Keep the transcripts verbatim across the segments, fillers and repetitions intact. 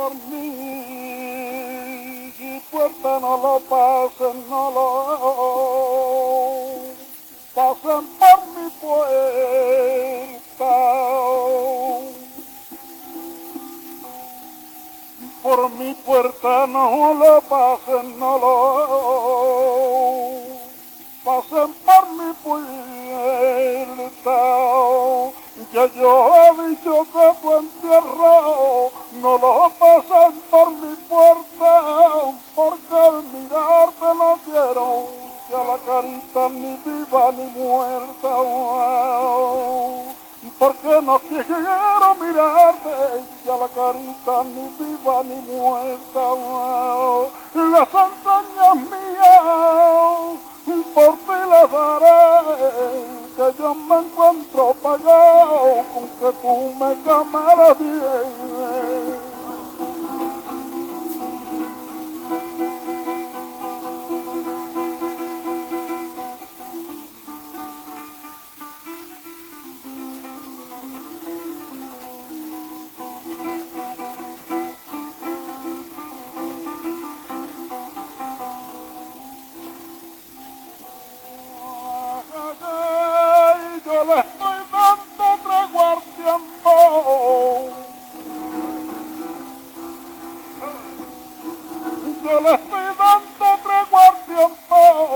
por mí, si puerta no lo pasen, no lo pasen por mi puerta. Por mi puerta no lo pasen, no lo pasen por mi puerta. Ya yo he dicho que tu entierro no lo pasen por mi puerta, porque al mirarte no quiero que a la carita ni viva ni muerta. Porque no quiero mirarte y a la carita ni viva ni muerta. Las entrañas mías por ti las daré, que yo me encuentro pagado con que tú me camaras bien. Yo le estoy dando tregua al tiempo, yo le estoy dando tregua al tiempo,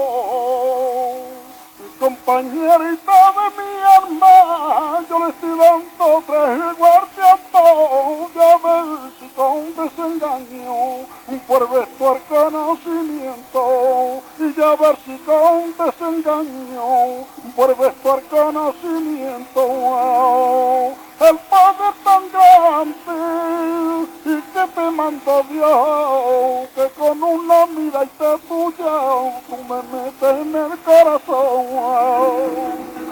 mi compañerita de mi alma, yo le estoy dando tregua al tiempo, ya ver si con desengaño vuelve tu conocimiento, y ya ver si con desengaño vuelve tu conocimiento. Wow. El poder tan grande y que te mandó Dios, que con una mirada tuya tú me metes en el corazón. Wow.